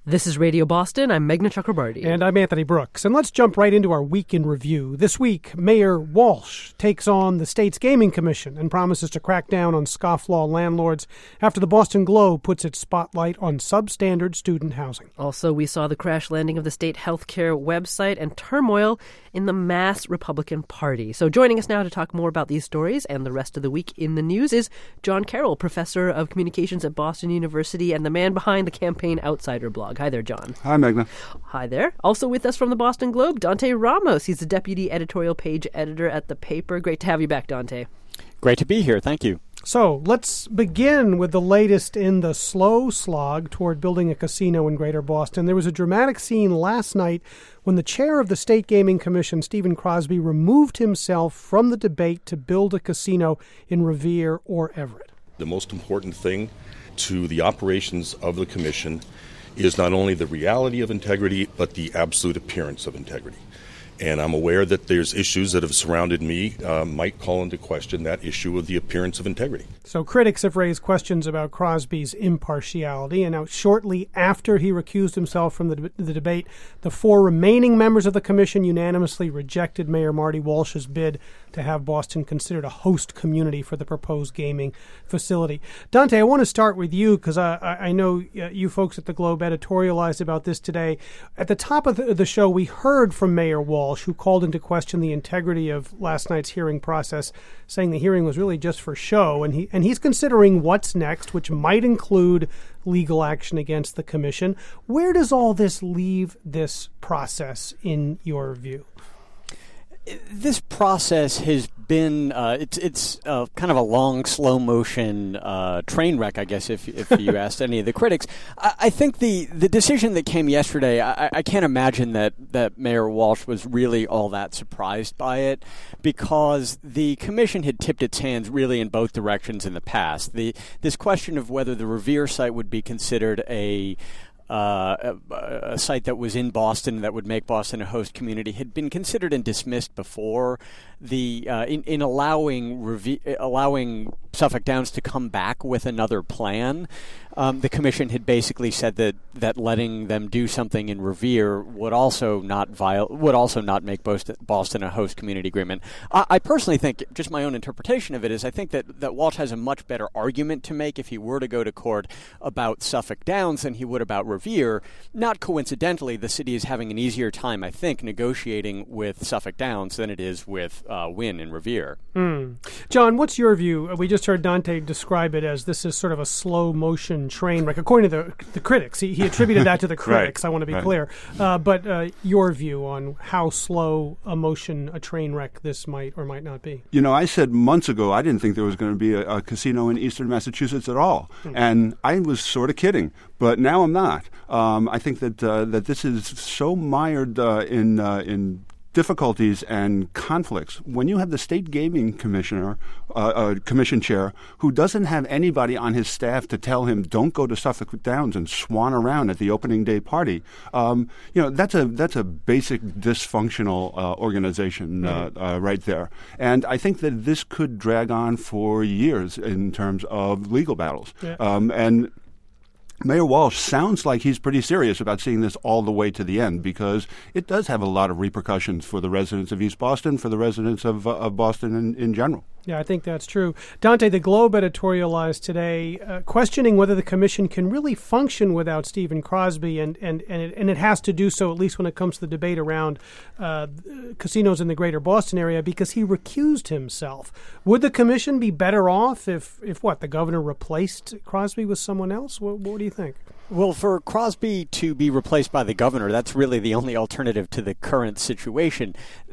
This is Radio Boston. I'm Meghna Chakrabarty. And I'm Anthony Brooks. And let's jump right into our week in review. This week, Mayor Walsh takes on the state's Gaming Commission and promises to crack down on scofflaw landlords after the Boston Globe puts its spotlight on substandard student housing. Also, we saw the crash landing of the state healthcare website and turmoil in the mass Republican Party. So joining us now to talk more about these stories and the rest of the week in the news is John Carroll, professor of communications at Boston University and the man behind the Campaign Outsider blog. Hi there, John. Hi, Meghna. Hi there. Also with us from the Boston Globe, Dante Ramos. He's the deputy editorial page editor at the paper. Great to have you back, Dante. Great to be here. Thank you. So let's begin with the latest in the slow slog toward building a casino in Greater Boston. There was a dramatic scene last night when the chair of the State Gaming Commission, Stephen Crosby, removed himself from the debate to build a casino in Revere or Everett. The most important thing to the operations of the commission is not only the reality of integrity, but the absolute appearance of integrity. And I'm aware that there's issues that have surrounded me might call into question that issue of the appearance of integrity. So critics have raised questions about Crosby's impartiality, and now shortly after he recused himself from the debate, the four remaining members of the commission unanimously rejected Mayor Marty Walsh's bid to have Boston considered a host community for the proposed gaming facility. Dante, I want to start with you because I know you folks at the Globe editorialized about this today. At the top of the show, we heard from Mayor Walsh, who called into question the integrity of last night's hearing process, saying the hearing was really just for show, and he's considering what's next, which might include legal action against the commission. Where does all this leave this process in your view? This process has been it's kind of a long, slow motion train wreck, I guess, if you asked any of the critics. I think the decision that came yesterday, I can't imagine that Mayor Walsh was really all that surprised by it, because the commission had tipped its hands really in both directions in the past. This question of whether the Revere site would be considered a site that was in Boston that would make Boston a host community had been considered and dismissed before. In allowing Suffolk Downs to come back with another plan, the commission had basically said that letting them do something in Revere would also not make Boston a host community agreement. I personally think, just my own interpretation of it is, I think that Walsh has a much better argument to make if he were to go to court about Suffolk Downs than he would about Revere. Not coincidentally, the city is having an easier time, I think, negotiating with Suffolk Downs than it is with Wynn and Revere. John, what's your view? We just heard Dante describe it as this is sort of a slow motion train wreck, according to the critics. He attributed that to the critics, right. I want to be clear. But your view on how slow a train wreck this might or might not be? You know, I said months ago I didn't think there was going to be a casino in eastern Massachusetts at all. And I was sort of kidding, but now I'm not. I think that this is so mired in difficulties and conflicts. When you have the state gaming commission chair who doesn't have anybody on his staff to tell him don't go to Suffolk Downs and swan around at the opening day party, that's a basic dysfunctional organization right there. And I think that this could drag on for years in terms of legal battles. Yeah. And Mayor Walsh sounds like he's pretty serious about seeing this all the way to the end, because it does have a lot of repercussions for the residents of East Boston, for the residents of Boston in general. Yeah, I think that's true. Dante, the Globe editorialized today questioning whether the commission can really function without Stephen Crosby, and it has to do so, at least when it comes to the debate around casinos in the greater Boston area, because he recused himself. Would the commission be better off if the governor replaced Crosby with someone else? What do you think? Well, for Crosby to be replaced by the governor, that's really the only alternative to the current situation.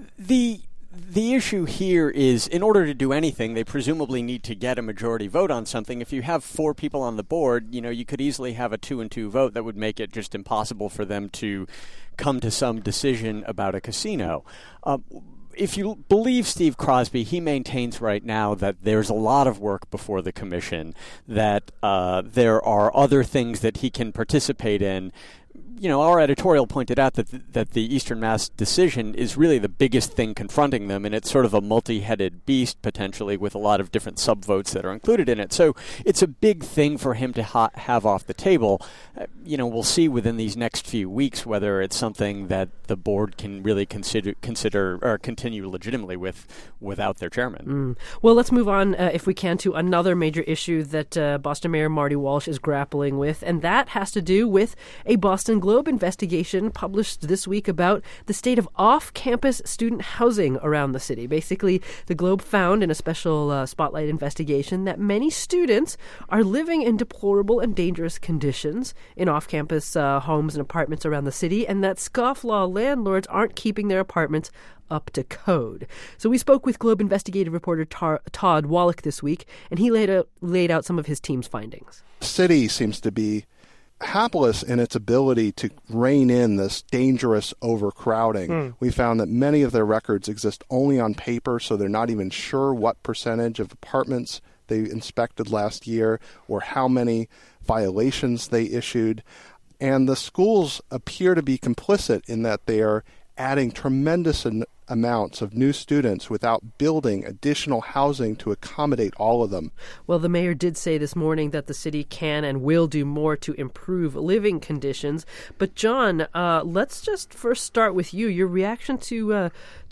The issue here is, in order to do anything, they presumably need to get a majority vote on something. If you have four people on the board, you could easily have a 2-2 vote that would make it just impossible for them to come to some decision about a casino. If you believe Steve Crosby, he maintains right now that there's a lot of work before the commission, that there are other things that he can participate in. our editorial pointed out that the Eastern Mass decision is really the biggest thing confronting them, and it's sort of a multi-headed beast potentially with a lot of different subvotes that are included in it. So it's a big thing for him to have off the table. We'll see within these next few weeks whether it's something that the board can really consider or continue legitimately without their chairman. Well, let's move on, if we can, to another major issue that Boston Mayor Marty Walsh is grappling with, and that has to do with a Boston Globe investigation published this week about the state of off-campus student housing around the city. Basically, the Globe found in a special spotlight investigation that many students are living in deplorable and dangerous conditions in off-campus homes and apartments around the city, and that scofflaw landlords aren't keeping their apartments up to code. So we spoke with Globe investigative reporter Todd Wallach this week, and he laid out some of his team's findings. The city seems to be hapless in its ability to rein in this dangerous overcrowding. We found that many of their records exist only on paper, so they're not even sure what percentage of apartments they inspected last year or how many violations they issued. And the schools appear to be complicit in that they are adding tremendous amounts of new students without building additional housing to accommodate all of them. Well, the mayor did say this morning that the city can and will do more to improve living conditions. But John, let's just first start with you. Your reaction to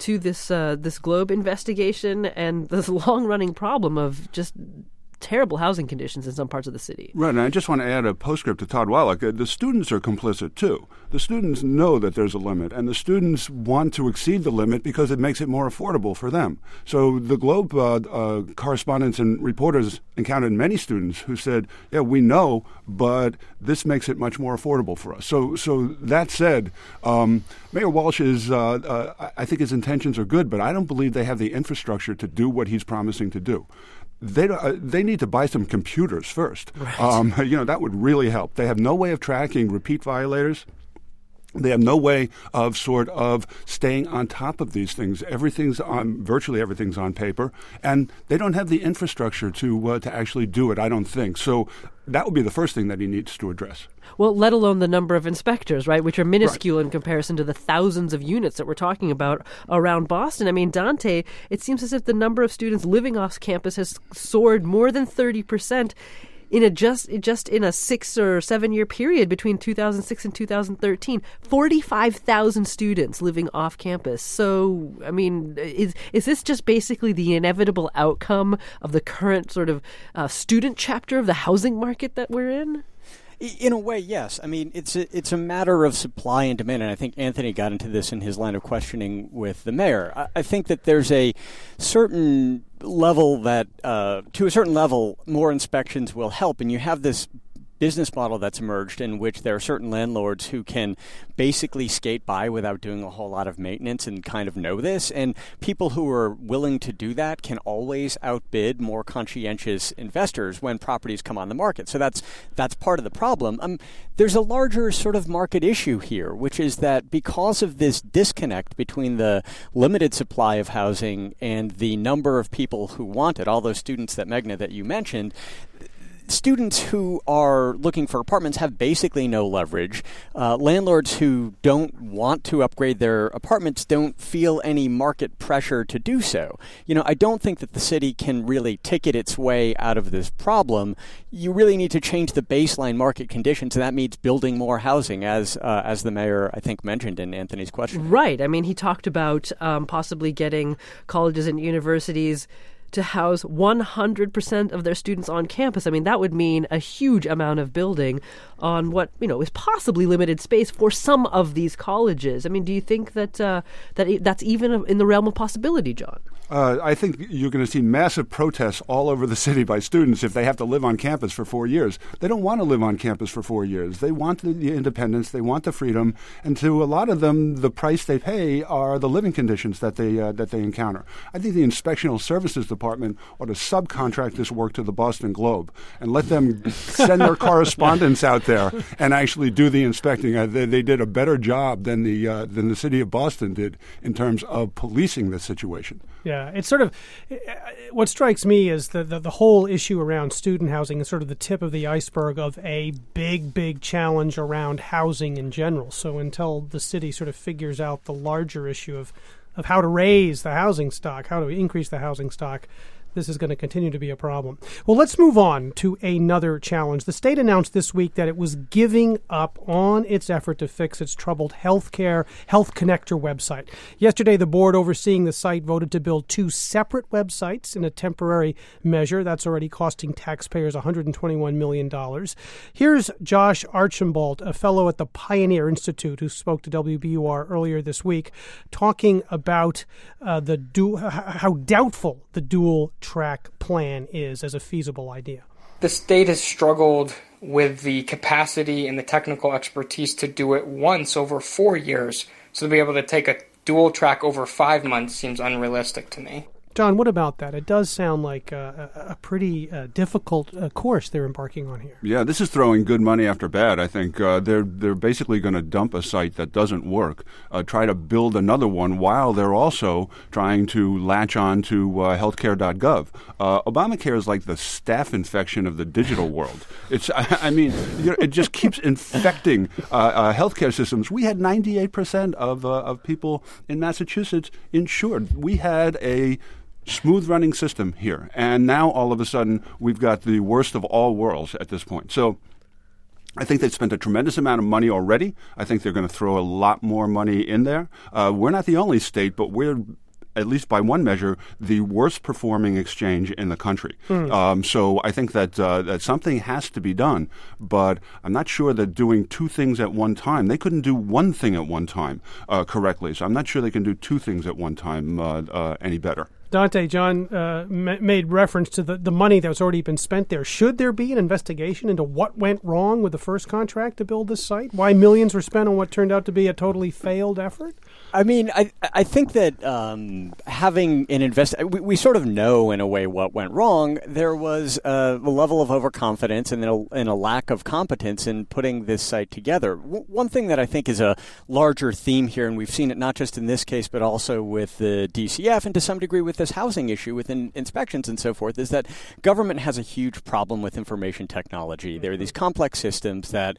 this Globe investigation and this long-running problem of just terrible housing conditions in some parts of the city. Right, and I just want to add a postscript to Todd Wallach. The students are complicit, too. The students know that there's a limit, and the students want to exceed the limit because it makes it more affordable for them. So the Globe correspondents and reporters encountered many students who said, yeah, we know, but this makes it much more affordable for us. So that said, Mayor Walsh I think his intentions are good, but I don't believe they have the infrastructure to do what he's promising to do. They need to buy some computers first. Right. That would really help. They have no way of tracking repeat violators. They have no way of sort of staying on top of these things. Virtually everything's on paper, and they don't have the infrastructure to actually do it, I don't think. So that would be the first thing that he needs to address. Well, let alone the number of inspectors, right, which are minuscule in comparison to the thousands of units that we're talking about around Boston. I mean, Dante, it seems as if the number of students living off campus has soared more than 30% in just in a 6 or 7 year period between 2006 and 2013. 45,000 students living off campus. So, I mean, is this just basically the inevitable outcome of the current sort of student chapter of the housing market that we're in? In a way, yes. I mean, it's a matter of supply and demand, and I think Anthony got into this in his line of questioning with the mayor. I think that there's a certain level that, to a certain level, more inspections will help, and you have this business model that's emerged in which there are certain landlords who can basically skate by without doing a whole lot of maintenance and kind of know this. And people who are willing to do that can always outbid more conscientious investors when properties come on the market. So that's part of the problem. There's a larger sort of market issue here, which is that because of this disconnect between the limited supply of housing and the number of people who want it, all those students that you mentioned, students who are looking for apartments have basically no leverage. Landlords who don't want to upgrade their apartments don't feel any market pressure to do so. I don't think that the city can really ticket its way out of this problem. You really need to change the baseline market conditions, and that means building more housing, as the mayor, I think, mentioned in Anthony's question. Right. I mean, he talked about possibly getting colleges and universities to house 100% of their students on campus. I mean, that would mean a huge amount of building on what, is possibly limited space for some of these colleges. I mean, do you think that that's even in the realm of possibility, John? I think you're going to see massive protests all over the city by students if they have to live on campus for 4 years. They don't want to live on campus for 4 years. They want the independence. They want the freedom. And to a lot of them, the price they pay are the living conditions that they encounter. I think the Inspectional Services Department Department ought to subcontract this work to the Boston Globe and let them send their correspondents out there and actually do the inspecting. They did a better job than the city of Boston did in terms of policing the situation. Yeah, it's sort of what strikes me is the whole issue around student housing is sort of the tip of the iceberg of a big challenge around housing in general. So until the city sort of figures out the larger issue of how to raise the housing stock, how to increase the housing stock, this is going to continue to be a problem. Well, let's move on to another challenge. The state announced this week that it was giving up on its effort to fix its troubled Health Connector website. Yesterday, the board overseeing the site voted to build 2 separate websites in a temporary measure. That's already costing taxpayers $121 million. Here's Josh Archambault, a fellow at the Pioneer Institute who spoke to WBUR earlier this week, talking about how doubtful the dual track plan is as a feasible idea. The state has struggled with the capacity and the technical expertise to do it once over 4 years, so to be able to take a dual track over 5 months seems unrealistic to me. John, what about that? It does sound like a pretty difficult course they're embarking on here. Yeah, this is throwing good money after bad. I think they're basically going to dump a site that doesn't work, try to build another one while they're also trying to latch on to healthcare.gov. Obamacare is like the staph infection of the digital world. It just keeps infecting healthcare systems. We had 98% of people in Massachusetts insured. We had a smooth-running system here. And now, all of a sudden, we've got the worst of all worlds at this point. So I think they've spent a tremendous amount of money already. I think they're going to throw a lot more money in there. We're not the only state, but we're, at least by one measure, the worst performing exchange in the country. So I think that something has to be done, but I'm not sure that doing 2 things at one time, they couldn't do one thing at one time correctly. So I'm not sure they can do 2 things at one time any better. Dante, John made reference to the money that's already been spent there. Should there be an investigation into what went wrong with the first contract to build this site? Why millions were spent on what turned out to be a totally failed effort? I mean, I think that having an we sort of know in a way what went wrong. There was a level of overconfidence and a lack of competence in putting this site together. One thing that I think is a larger theme here, and we've seen it not just in this case, but also with the DCF and to some degree with this housing issue, with inspections and so forth, is that government has a huge problem with information technology. There are these complex systems that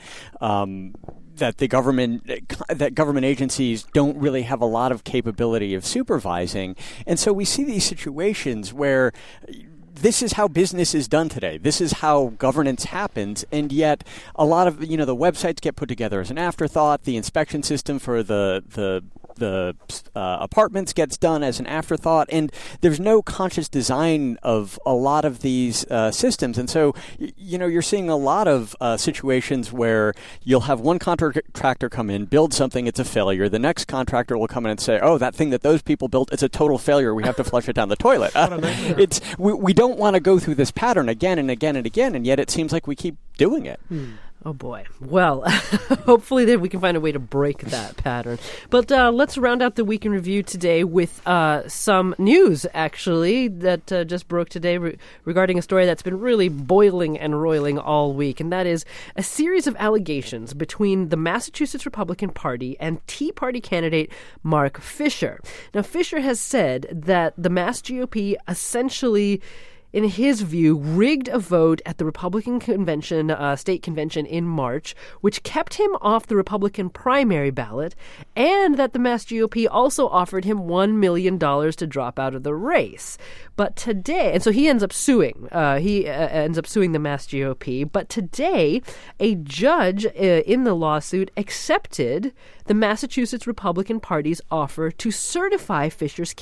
government agencies don't really have a lot of capability of supervising. And so we see these situations where this is how business is done today. This is how governance happens, and yet a lot of the websites get put together as an afterthought. The inspection system for the apartments gets done as an afterthought, and there's no conscious design of a lot of these systems. And so, you're seeing a lot of situations where you'll have one contractor come in, build something, it's a failure. The next contractor will come in and say, oh, that thing that those people built, it's a total failure. We have to flush it down the toilet. We don't want to go through this pattern again and again and again, and yet it seems like we keep doing it. Oh, boy. Well, hopefully we can find a way to break that pattern. But let's round out the Week in Review today with some news, actually, that just broke today regarding a story that's been really boiling and roiling all week, and that is a series of allegations between the Massachusetts Republican Party and Tea Party candidate Mark Fisher. Now, Fisher has said that the Mass GOP essentially, in his view, rigged a vote at the Republican convention, state convention in March, which kept him off the Republican primary ballot, and that the Mass GOP also offered him $1 million to drop out of the race. But today, and so he ends up suing. He ends up suing the Mass GOP. But today, a judge in the lawsuit accepted the Massachusetts Republican Party's offer to certify Fisher's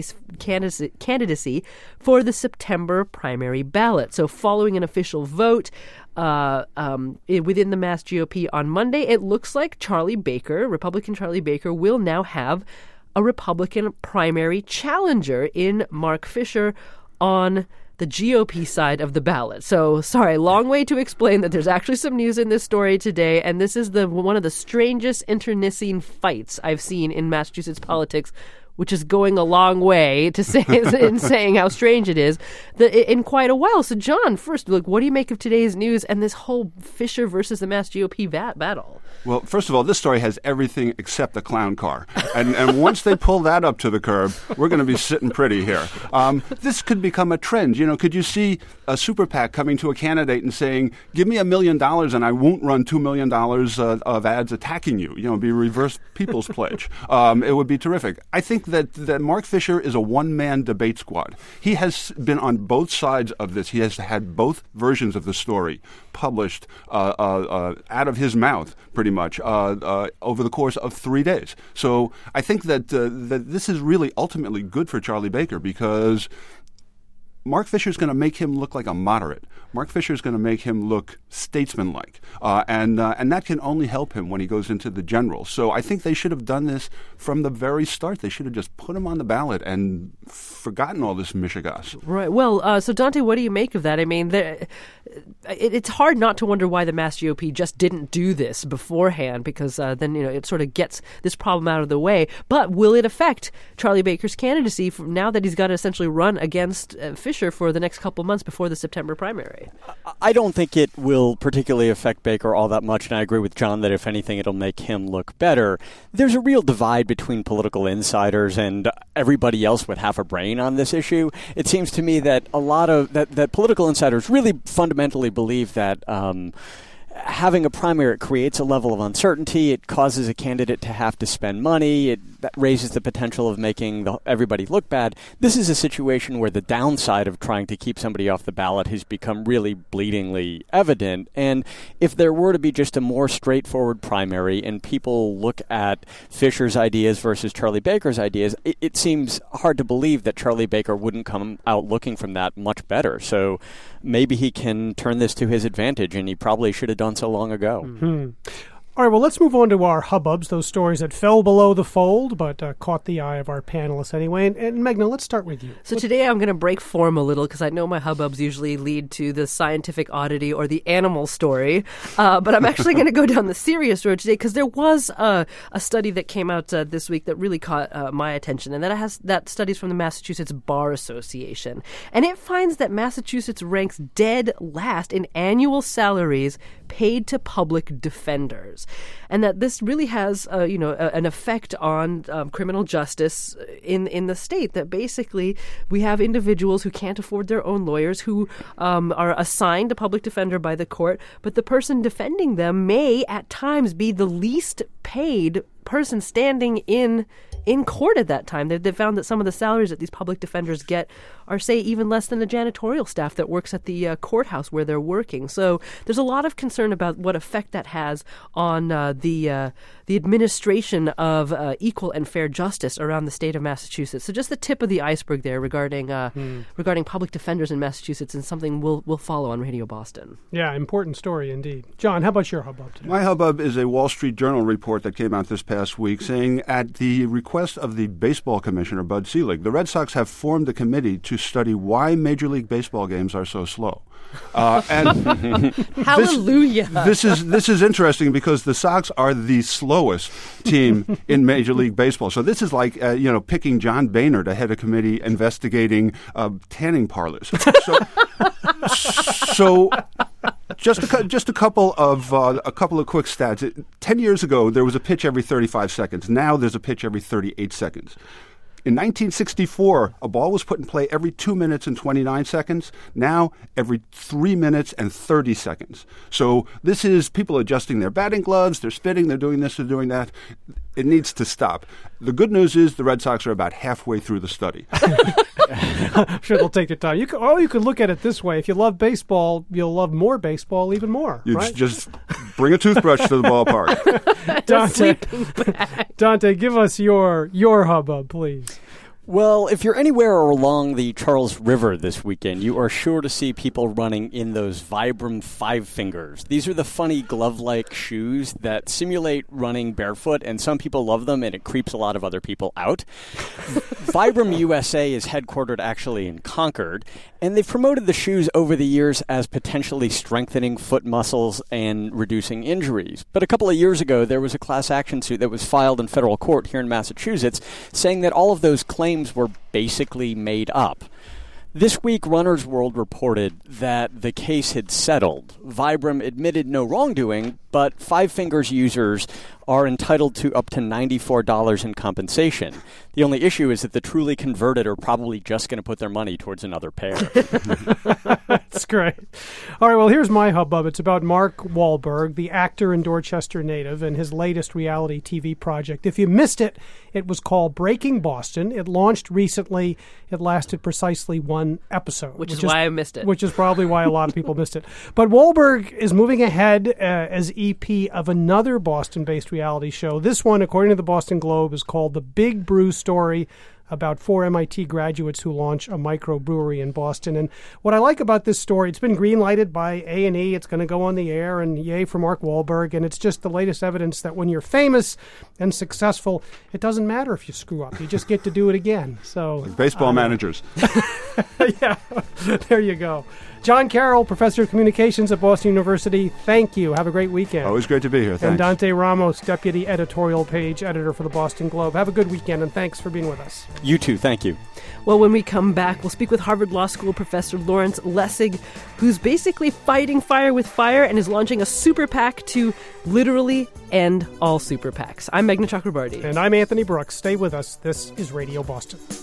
candidacy for the September primary ballot. So following an official vote within the Mass GOP on Monday, it looks like Republican Charlie Baker, will now have a Republican primary challenger in Mark Fisher on the GOP side of the ballot. So, sorry, long way to explain that there's actually some news in this story today, and this is one of the strangest internecine fights I've seen in Massachusetts politics which is going a long way to say in saying how strange it is in quite a while. So, John, first, what do you make of today's news and this whole Fisher versus the Mass GOP battle? Well, first of all, this story has everything except a clown car. And once they pull that up to the curb, we're going to be sitting pretty here. This could become a trend. Could you see a super PAC coming to a candidate and saying, give me $1 million and I won't run $2 million of ads attacking you? It'd be reverse People's Pledge. It would be terrific. I think that Mark Fisher is a one-man debate squad. He has been on both sides of this. He has had both versions of the story published out of his mouth, pretty much, over the course of 3 days. So I think that this is really ultimately good for Charlie Baker, because Mark Fisher is going to make him look like a moderate. Mark Fisher is going to make him look statesmanlike, and that can only help him when he goes into the general. So I think they should have done this from the very start. They should have just put him on the ballot and forgotten all this mishigas. Right. Well, so Dante, what do you make of that? I mean, it's hard not to wonder why the Mass GOP just didn't do this beforehand, because then it sort of gets this problem out of the way. But will it affect Charlie Baker's candidacy now that he's got to essentially run against Fisher for the next couple months before the September primary? I don't think it will particularly affect Baker all that much, and I agree with John that if anything, it'll make him look better. There's a real divide between political insiders and everybody else with half a brain on this issue. It seems to me that a lot of that political insiders really fundamentally believe that having a primary, it creates a level of uncertainty. It causes a candidate to have to spend money. That raises the potential of making everybody look bad. This is a situation where the downside of trying to keep somebody off the ballot has become really bleedingly evident. And if there were to be just a more straightforward primary and people look at Fisher's ideas versus Charlie Baker's ideas, it seems hard to believe that Charlie Baker wouldn't come out looking from that much better. So maybe he can turn this to his advantage, and he probably should have done so long ago. Mm-hmm. All right, well, let's move on to our hubbubs, those stories that fell below the fold but caught the eye of our panelists anyway. And Meghna, let's start with you. So today I'm going to break form a little, because I know my hubbubs usually lead to the scientific oddity or the animal story. But I'm actually going to go down the serious road today, because there was a study that came out this week that really caught my attention, and that study's from the Massachusetts Bar Association. And it finds that Massachusetts ranks dead last in annual salaries paid to public defenders, and that this really has an effect on criminal justice in the state. That basically we have individuals who can't afford their own lawyers, who are assigned a public defender by the court, but the person defending them may at times be the least paid person standing in court at that time. They found that some of the salaries that these public defenders get are, say, even less than the janitorial staff that works at the courthouse where they're working. So there's a lot of concern about what effect that has on the administration of equal and fair justice around the state of Massachusetts. So just the tip of the iceberg there regarding public defenders in Massachusetts, and something we'll follow on Radio Boston. Yeah, important story indeed. John, how about your hubbub today? My hubbub is a Wall Street Journal report that came out this past week saying, at the request of the baseball commissioner, Bud Selig, the Red Sox have formed a committee to study why Major League Baseball games are so slow. And hallelujah! This is interesting, because the Sox are the slowest team in Major League Baseball. So this is like picking John Boehner to head a committee investigating tanning parlors. So just a couple of quick stats. 10 years ago, there was a pitch every 35 seconds. Now there's a pitch every 38 seconds. In 1964, a ball was put in play every 2 minutes and 29 seconds. Now, every 3 minutes and 30 seconds. So this is people adjusting their batting gloves, they're spitting, they're doing this, they're doing that. It needs to stop. The good news is the Red Sox are about halfway through the study. I'm sure they'll take their time. You could look at it this way. If you love baseball, you'll love more baseball even more. Right? Just bring a toothbrush to the ballpark. Dante, give us your hubbub, please. Well, if you're anywhere along the Charles River this weekend, you are sure to see people running in those Vibram 5 Fingers. These are the funny glove-like shoes that simulate running barefoot, and some people love them, and it creeps a lot of other people out. Vibram USA is headquartered actually in Concord, And they've promoted the shoes over the years as potentially strengthening foot muscles and reducing injuries. But a couple of years ago, there was a class action suit that was filed in federal court here in Massachusetts saying that all of those claims were basically made up. This week, Runner's World reported that the case had settled. Vibram admitted no wrongdoing, but Five Fingers users are entitled to up to $94 in compensation. The only issue is that the truly converted are probably just going to put their money towards another pair. That's great. All right, well, here's my hubbub. It's about Mark Wahlberg, the actor and Dorchester native, and his latest reality TV project. If you missed it, it was called Breaking Boston. It launched recently. It lasted precisely one episode. Which is why I missed it. Which is probably why a lot of people missed it. But Wahlberg is moving ahead as EP of another Boston-based reality show. This one, according to the Boston Globe, is called The Big Brew Story, about 4 MIT graduates who launch a microbrewery in Boston. And what I like about this story, it's been green-lighted by A&E. It's going to go on the air, and yay for Mark Wahlberg. And it's just the latest evidence that when you're famous and successful, it doesn't matter if you screw up. You just get to do it again. So like baseball managers. Yeah, there you go. John Carroll, Professor of Communications at Boston University, thank you. Have a great weekend. Always great to be here. Thanks. And Dante Ramos, Deputy Editorial Page Editor for the Boston Globe. Have a good weekend, and thanks for being with us. You too. Thank you. Well, when we come back, we'll speak with Harvard Law School Professor Lawrence Lessig, who's basically fighting fire with fire and is launching a super PAC to literally end all super PACs. I'm Meghna Chakrabarti. And I'm Anthony Brooks. Stay with us. This is Radio Boston.